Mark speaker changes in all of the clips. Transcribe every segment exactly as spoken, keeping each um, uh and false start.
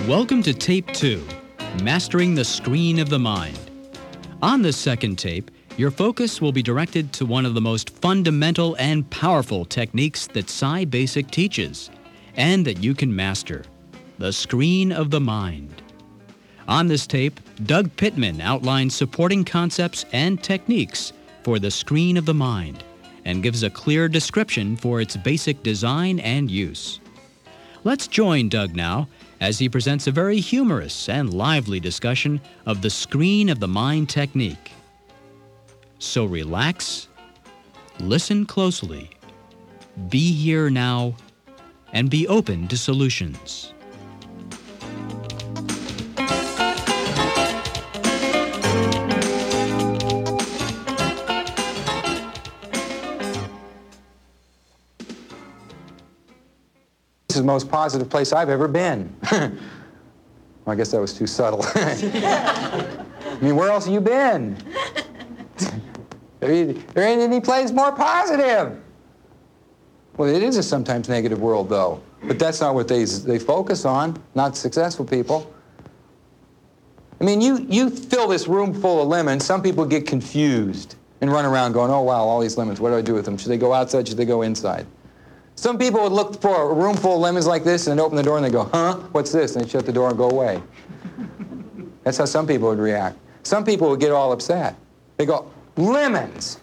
Speaker 1: Welcome to Tape two, Mastering the Screen of the Mind. On this second tape, your focus will be directed to one of the most fundamental and powerful techniques that SciBasic teaches, and that you can master, the screen of the mind. On this tape, Doug Pittman outlines supporting concepts and techniques for the screen of the mind and gives a clear description for its basic design and use. Let's join Doug now as he presents a very humorous and lively discussion of the screen of the mind technique. So relax, listen closely, be here now, and be open to solutions.
Speaker 2: This is the most positive place I've ever been. Well, I guess that was too subtle. I mean, where else have you been? There ain't any place more positive. Well, it is a sometimes negative world, though. But that's not what they, they focus on, not successful people. I mean, you, you fill this room full of lemons, some people get confused and run around going, oh, wow, all these lemons, what do I do with them? Should they go outside, should they go inside? Some people would look for a room full of lemons like this and then open the door and they go, huh, what's this? And they shut the door and go away. That's how some people would react. Some people would get all upset. They go, lemons.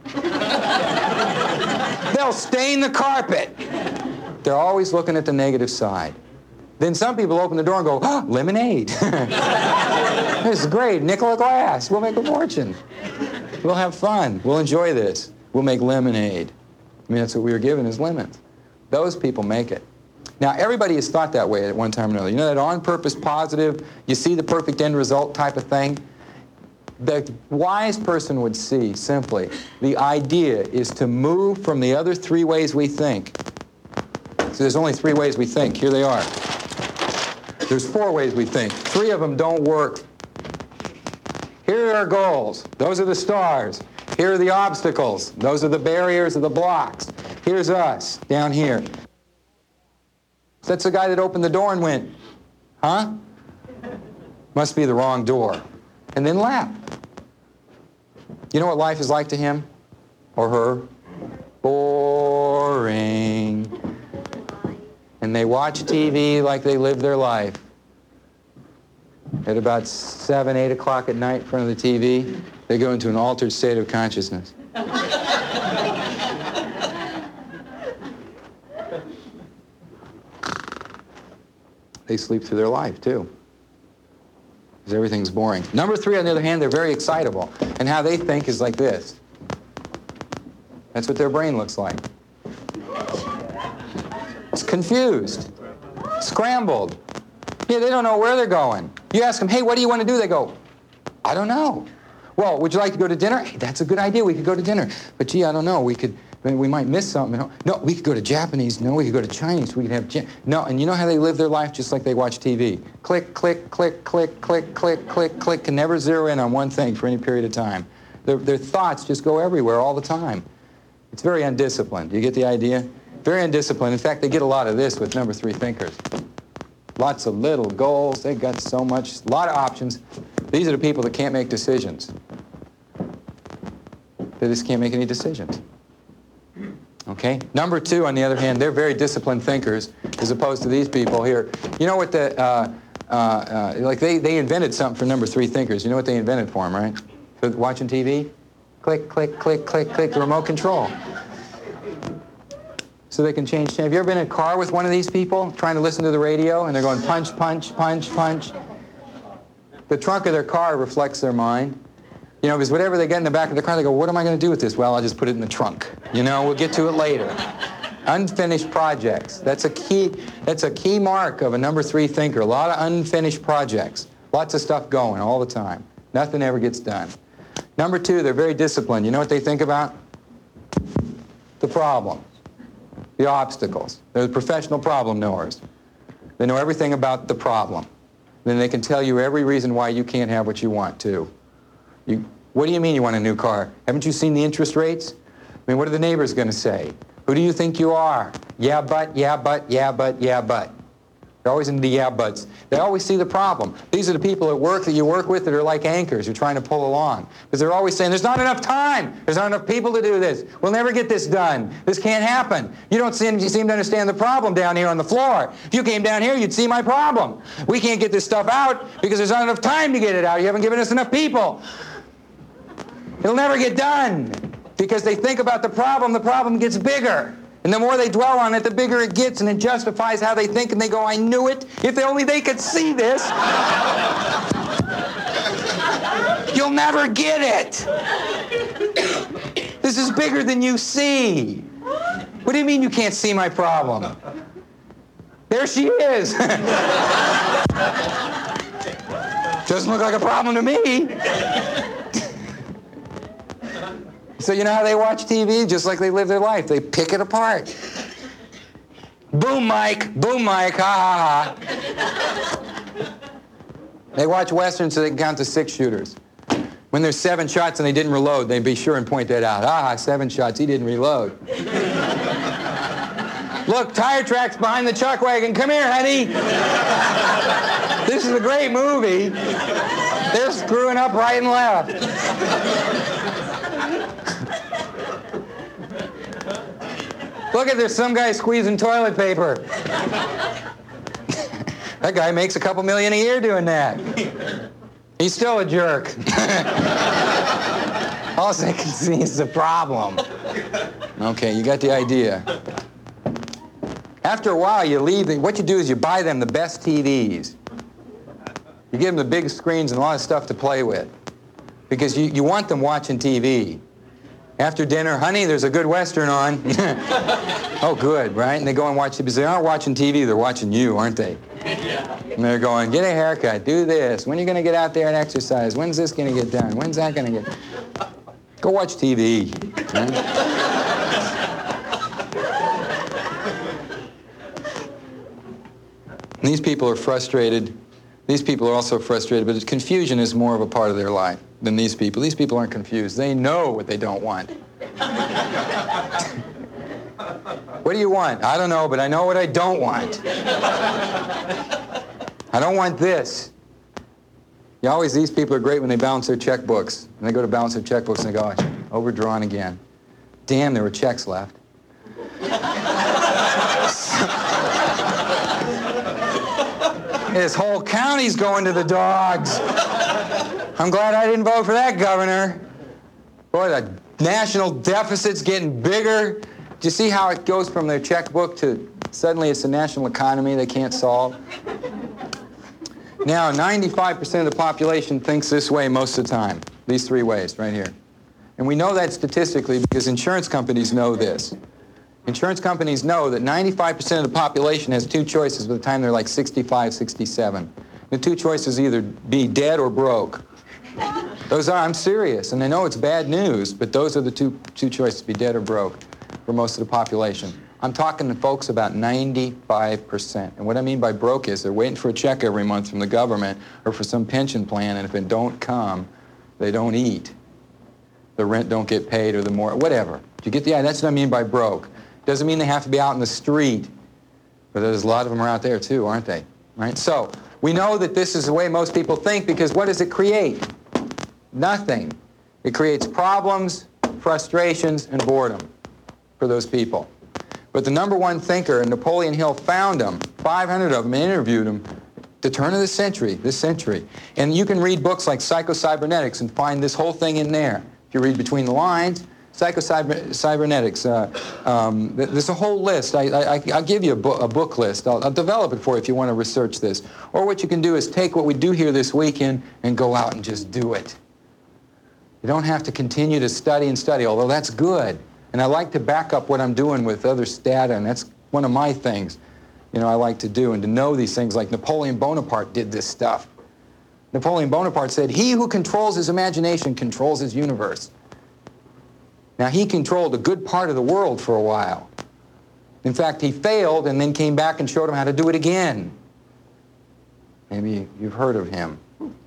Speaker 2: They'll stain the carpet. They're always looking at the negative side. Then some people open the door and go, oh, lemonade. This is great, nickel a glass. We'll make a fortune. We'll have fun. We'll enjoy this. We'll make lemonade. I mean, that's what we were given is lemons. Those people make it. Now, everybody has thought that way at one time or another. You know, that on-purpose positive, you see the perfect end result type of thing? The wise person would see, simply, the idea is to move from the other three ways we think. So there's only three ways we think. Here they are. There's four ways we think. Three of them don't work. Here are our goals. Those are the stars. Here are the obstacles. Those are the barriers or the blocks. Here's us, down here. That's the guy that opened the door and went, huh? Must be the wrong door. And then laughed. You know what life is like to him or her? Boring. And they watch T V like they live their life. At about seven, eight o'clock at night in front of the T V, they go into an altered state of consciousness. They sleep through their life, too. Because everything's boring. Number three, on the other hand, they're very excitable. And how they think is like this. That's what their brain looks like. It's confused. Scrambled. Yeah, they don't know where they're going. You ask them, hey, what do you want to do? They go, I don't know. Well, would you like to go to dinner? Hey, that's a good idea. We could go to dinner. But gee, I don't know. We could, I mean, we might miss something. No, we could go to Japanese. No, we could go to Chinese. We could have, Ja- no, and you know how they live their life just like they watch T V? Click, click, click, click, click, click, click, click, can never zero in on one thing for any period of time. Their, their thoughts just go everywhere all the time. It's very undisciplined. You get the idea? Very undisciplined. In fact, they get a lot of this with number three thinkers. Lots of little goals. They got so much, a lot of options. These are the people that can't make decisions. They just can't make any decisions. Okay? Number two, on the other hand, they're very disciplined thinkers as opposed to these people here. You know what the, uh, uh, uh, like they, they invented something for number three thinkers. You know what they invented for them, right? For watching T V? Click, click, click, click, click, the remote control. So they can change. Have you ever been in a car with one of these people trying to listen to the radio and they're going punch, punch, punch, punch? The trunk of their car reflects their mind. You know, because whatever they get in the back of the car, they go, what am I going to do with this? Well, I'll just put it in the trunk. You know, we'll get to it later. Unfinished projects. That's a key, that's a key mark of a number three thinker. A lot of unfinished projects. Lots of stuff going all the time. Nothing ever gets done. Number two, they're very disciplined. You know what they think about? The problem. The obstacles. They're the professional problem knowers. They know everything about the problem. Then they can tell you every reason why you can't have what you want, too. You, what do you mean you want a new car? Haven't you seen the interest rates? I mean, what are the neighbors going to say? Who do you think you are? Yeah, but, yeah, but, yeah, but, yeah, but. They're always in the yeah buts. They always see the problem. These are the people at work that you work with that are like anchors you're trying to pull along. Because they're always saying, there's not enough time. There's not enough people to do this. We'll never get this done. This can't happen. You don't seem, you seem to understand the problem down here on the floor. If you came down here, you'd see my problem. We can't get this stuff out because there's not enough time to get it out. You haven't given us enough people. It'll never get done. Because they think about the problem, the problem gets bigger. And the more they dwell on it, the bigger it gets, and it justifies how they think, and they go, I knew it. If only they could see this. You'll never get it. This is bigger than you see. What do you mean you can't see my problem? There she is. Doesn't look like a problem to me. So you know how they watch T V? Just like they live their life. They pick it apart. Boom mic, boom mic, ha ha ha. They watch Westerns so they can count to six shooters. When there's seven shots and they didn't reload, they'd be sure and point that out. Ah, seven shots, he didn't reload. Look, tire tracks behind the chuck wagon. Come here, honey. This is a great movie. They're screwing up right and left. Look at there's some guy squeezing toilet paper. That guy makes a couple million a year doing that. He's still a jerk. All I can see is the problem. Okay, you got the idea. After a while, you leave. The, what you do is you buy them the best T Vs. You give them the big screens and a lot of stuff to play with. Because you, you want them watching T V. After dinner, honey, there's a good Western on. Oh, good, right? And they go and watch it because they aren't watching T V, they're watching you, aren't they? And they're going, get a haircut, do this. When are you going to get out there and exercise? When's this going to get done? When's that going to get... Go watch T V. Right? These people are frustrated. These people are also frustrated, but confusion is more of a part of their life than these people. These people aren't confused. They know what they don't want. What do you want? I don't know, but I know what I don't want. I don't want this. You always, these people are great when they balance their checkbooks. And they go to balance their checkbooks and they go, overdrawn again. Damn, there were checks left. This whole county's going to the dogs. I'm glad I didn't vote for that governor. Boy, the national deficit's getting bigger. Do you see how it goes from their checkbook to suddenly it's a national economy they can't solve? Now, ninety-five percent of the population thinks this way most of the time. These three ways right here. And we know that statistically because insurance companies know this. Insurance companies know that ninety-five percent of the population has two choices by the time they're like sixty-five, sixty-seven. The two choices either be dead or broke. Those are, I'm serious, and I know it's bad news, but those are the two, two choices, be dead or broke for most of the population. I'm talking to folks about ninety-five percent. And what I mean by broke is they're waiting for a check every month from the government or for some pension plan, and if it don't come, they don't eat. The rent don't get paid or the more, whatever. Do you get the idea? That's what I mean by broke. Doesn't mean they have to be out in the street, but there's a lot of them are out there too, aren't they? Right? So we know that this is the way most people think because what does it create? Nothing. It creates problems, frustrations, and boredom for those people. But the number one thinker, and Napoleon Hill found them, five hundred of them, and interviewed them, the turn of the century, this century. And you can read books like Psycho-Cybernetics and find this whole thing in there. If you read between the lines, Psycho-Cybernetics, uh, um, there's a whole list. I, I, I'll give you a, bo a book list. I'll, I'll develop it for you if you want to research this. Or what you can do is take what we do here this weekend and go out and just do it. You don't have to continue to study and study, although that's good. And I like to back up what I'm doing with other data, and that's one of my things, you know, I like to do, and to know these things like Napoleon Bonaparte did this stuff. Napoleon Bonaparte said, he who controls his imagination controls his universe. Now, he controlled a good part of the world for a while. In fact, he failed and then came back and showed him how to do it again. Maybe you've heard of him.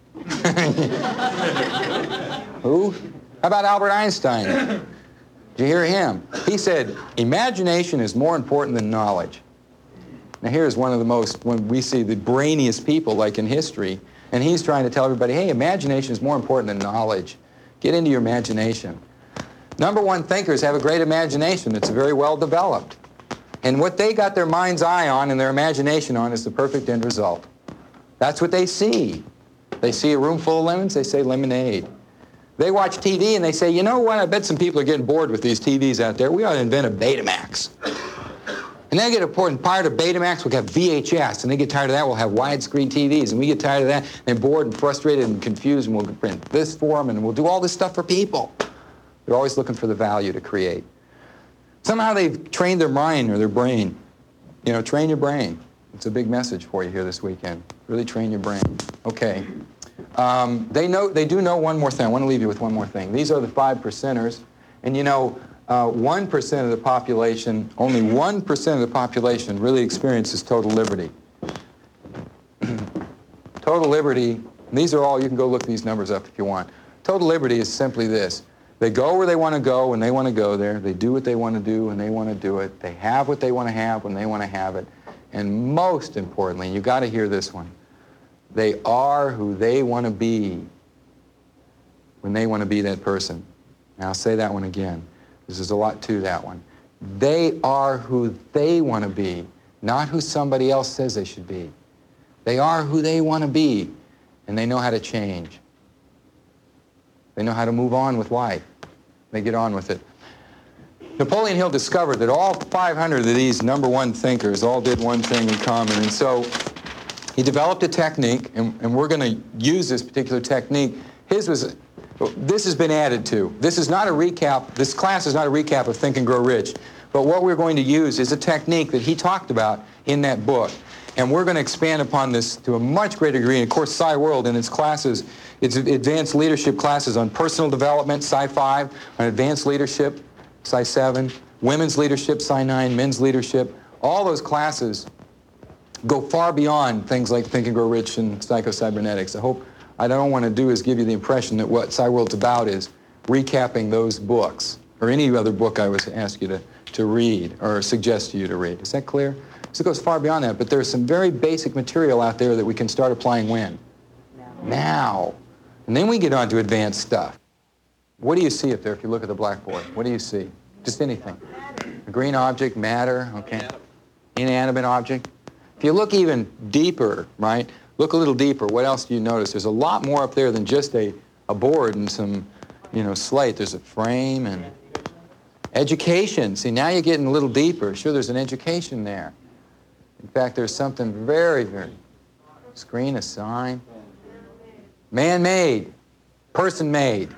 Speaker 2: Who? How about Albert Einstein? Did you hear him? He said, imagination is more important than knowledge. Now here's one of the most, when we see the brainiest people like in history, and he's trying to tell everybody, hey, imagination is more important than knowledge. Get into your imagination. Number one thinkers have a great imagination that's very well developed. And what they got their mind's eye on and their imagination on is the perfect end result. That's what they see. They see a room full of lemons, they say lemonade. They watch T V and they say, you know what, I bet some people are getting bored with these T Vs out there. We ought to invent a Betamax. And they get important part of Betamax, we'll have V H S, and they get tired of that, we'll have widescreen T Vs, and we get tired of that, and they're bored and frustrated and confused, and we'll print this for them, and we'll do all this stuff for people. They're always looking for the value to create. Somehow they've trained their mind or their brain. You know, train your brain. It's a big message for you here this weekend. Really train your brain. Okay. Um, they know, they do know one more thing. I want to leave you with one more thing. These are the five percenters, and you know, Uh, one percent of the population, only one percent of the population really experiences total liberty. Total liberty, these are all, you can go look these numbers up if you want. Total liberty is simply this. They go where they want to go when they want to go there. They do what they want to do when they want to do it. They have what they want to have when they want to have it. And most importantly, you got to hear this one, they are who they want to be when they want to be that person. Now I'll say that one again. There's a lot to that one. They are who they want to be, not who somebody else says they should be. They are who they want to be, and they know how to change. They know how to move on with life. They get on with it. Napoleon Hill discovered that all five hundred of these number one thinkers all did one thing in common, and so he developed a technique, and, and we're going to use this particular technique. His was... This has been added to. This is not a recap. This class is not a recap of Think and Grow Rich. But what we're going to use is a technique that he talked about in that book. And we're going to expand upon this to a much greater degree. And of course, SciWorld and its classes, its advanced leadership classes on personal development, Sci five, on advanced leadership, Sci seven, women's leadership, Sci nine, men's leadership, all those classes go far beyond things like Think and Grow Rich and Psycho-Cybernetics. I hope I don't want to do is give you the impression that what SciWorld's about is recapping those books or any other book I was asked you to, to read or suggest to you to read. Is that clear? So it goes far beyond that, but there's some very basic material out there that we can start applying when? Now. Now. And then we get on to advanced stuff. What do you see up there if you look at the blackboard? What do you see? Just anything. A green object, matter, okay. Inanimate object. If you look even deeper, right? Look a little deeper. What else do you notice? There's a lot more up there than just a, a board and some, you know, slate. There's a frame and education. See, now you're getting a little deeper. Sure, there's an education there. In fact, there's something very, very, screen, a sign. Man-made, person-made,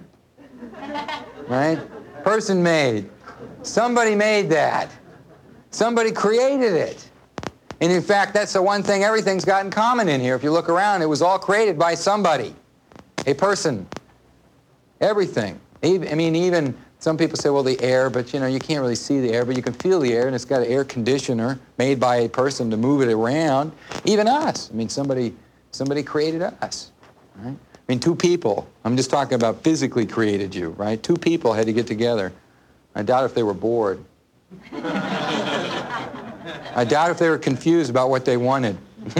Speaker 2: right? Person-made. Somebody made that. Somebody created it. And in fact, that's the one thing everything's got in common in here. If you look around, it was all created by somebody, a person, everything. Even, I mean, even some people say, well, the air, but you know, you can't really see the air, but you can feel the air, and it's got an air conditioner made by a person to move it around. Even us. I mean, somebody, somebody created us, right? I mean, two people. I'm just talking about physically created you, right? Two people had to get together. I doubt if they were bored. I doubt if they were confused about what they wanted.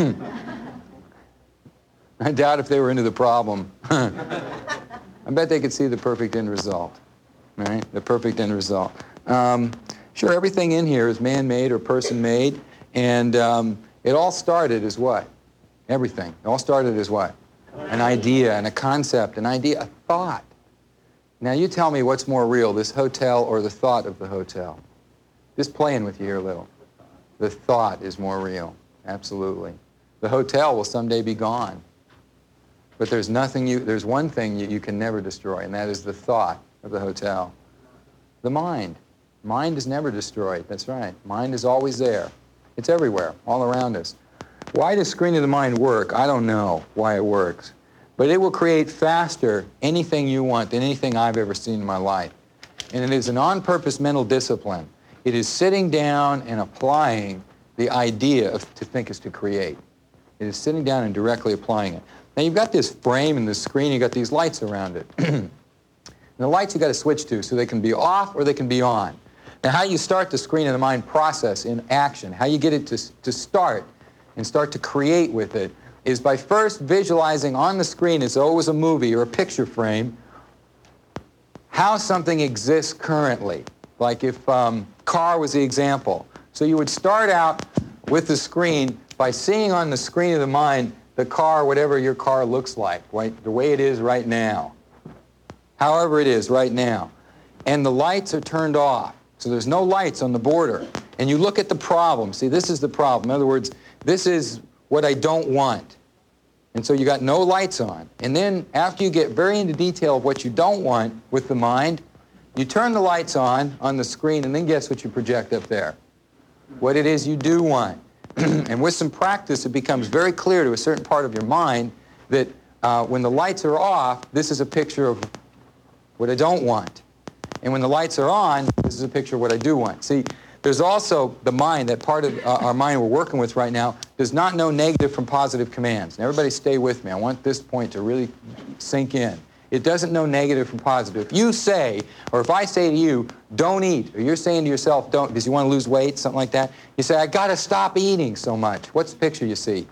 Speaker 2: I doubt if they were into the problem. I bet they could see the perfect end result, right? The perfect end result. Um, sure, everything in here is man-made or person-made, and um, it all started as what? Everything. It all started as what? An idea and a concept, an idea, a thought. Now you tell me what's more real, this hotel or the thought of the hotel? Just playing with you here a little. The thought is more real, absolutely. The hotel will someday be gone. But there's nothing you, there's one thing you, you can never destroy, and that is the thought of the hotel. The mind. Mind is never destroyed, that's right. Mind is always there. It's everywhere, all around us. Why does Screen of the Mind work? I don't know why it works. But it will create faster anything you want than anything I've ever seen in my life. And it is an on-purpose mental discipline. It is sitting down and applying the idea of to think is to create. It is sitting down and directly applying it. Now you've got this frame and this screen, you've got these lights around it. And the lights you've got to switch to so they can be off or they can be on. Now, how you start the screen of the mind process in action, how you get it to, to start and start to create with it, is by first visualizing on the screen, as though it was a movie or a picture frame, how something exists currently. Like if um, car was the example. So you would start out with the screen by seeing on the screen of the mind the car, whatever your car looks like, right? The way it is right now. However it is right now. And the lights are turned off. So there's no lights on the border. And you look at the problem. See, this is the problem. In other words, this is what I don't want. And so you got no lights on. And then after you get very into detail of what you don't want with the mind, you turn the lights on on the screen, and then guess what you project up there? What it is you do want. And with some practice, it becomes very clear to a certain part of your mind that uh, when the lights are off, this is a picture of what I don't want. And when the lights are on, this is a picture of what I do want. See, there's also the mind, that part of uh, our mind we're working with right now, does not know negative from positive commands. And everybody stay with me. I want this point to really sink in. It doesn't know negative from positive. If you say, or if I say to you, don't eat, or you're saying to yourself, don't, because you want to lose weight, something like that, you say, I got to stop eating so much. What's the picture you see?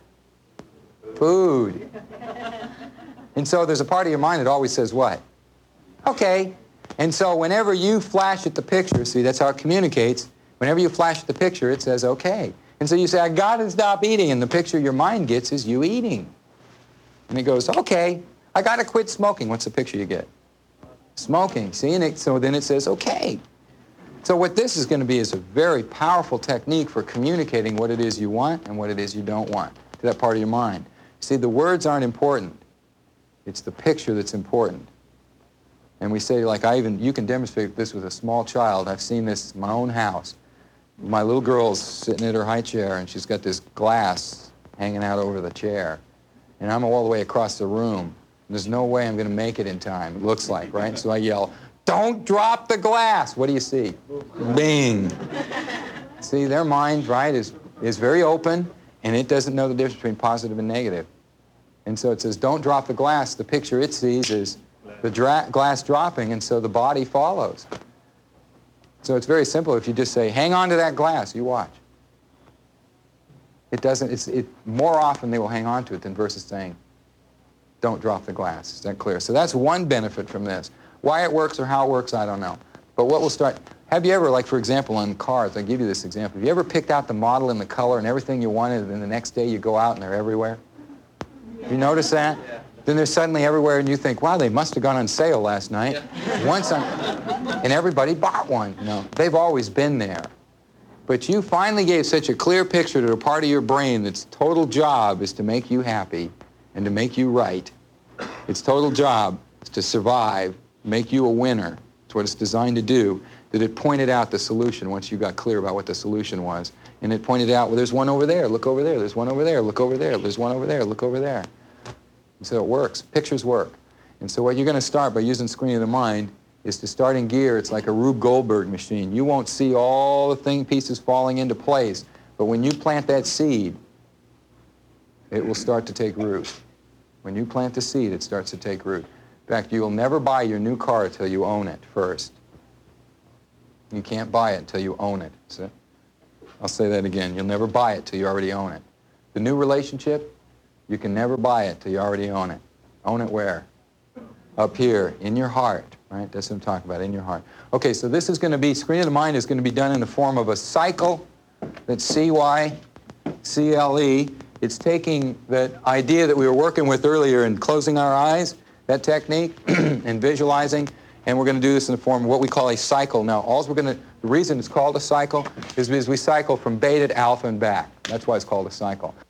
Speaker 2: Food. And so there's a part of your mind that always says what? Okay. And so whenever you flash at the picture, see, that's how it communicates. Whenever you flash at the picture, it says, okay. And so you say, I got to stop eating. And the picture your mind gets is you eating. And it goes, okay, I got to quit smoking. What's the picture you get? Smoking. See, and it, so then it says, okay. So what this is going to be is a very powerful technique for communicating what it is you want and what it is you don't want to that part of your mind. See, the words aren't important. It's the picture that's important. And we say, like, I even, you can demonstrate this with a small child. I've seen this in my own house. My little girl's sitting at her high chair, and she's got this glass hanging out over the chair. And I'm all the way across the room. There's no way I'm going to make it in time, it looks like, right? So I yell, don't drop the glass. What do you see? Bing. See, their mind, right, is, is very open, and it doesn't know the difference between positive and negative. And so it says, don't drop the glass. The picture it sees is the dra- glass dropping, and so the body follows. So it's very simple. If you just say, hang on to that glass, you watch. It doesn't, it's, it, more often they will hang on to it than versus saying, don't drop the glass. Is that clear? So that's one benefit from this. Why it works or how it works, I don't know. But what we'll start, have you ever, like for example on cars, I'll give you this example. Have you ever picked out the model and the color and everything you wanted, and then the next day you go out and they're everywhere? You notice that? Yeah. Then they're suddenly everywhere, and you think, wow, they must have gone on sale last night. Yeah. Once on, and everybody bought one. No, they've always been there. But you finally gave such a clear picture to a part of your brain that's total job is to make you happy and to make you right. Its total job is to survive, make you a winner. It's what it's designed to do. That it pointed out the solution once you got clear about what the solution was. And it pointed out, well, there's one over there, look over there. There's one over there, look over there. There's one over there, look over there. And so it works. Pictures work. And so what you're going to start by using Screen of the Mind is to start in gear. It's like a Rube Goldberg machine. You won't see all the thing pieces falling into place. But when you plant that seed, it will start to take root. When you plant the seed, it starts to take root. In fact, you will never buy your new car until you own it first. You can't buy it until you own it. See? I'll say that again. You'll never buy it till you already own it. The new relationship, you can never buy it till you already own it. Own it where? Up here, in your heart, right? That's what I'm talking about, in your heart. Okay, so this is going to be, Screen of the Mind is going to be done in the form of a cycle. That's C Y C L E. It's taking that idea that we were working with earlier and closing our eyes, that technique, and visualizing, and we're going to do this in the form of what we call a cycle. Now, all we're going to, the reason it's called a cycle is because we cycle from beta to alpha and back. That's why it's called a cycle.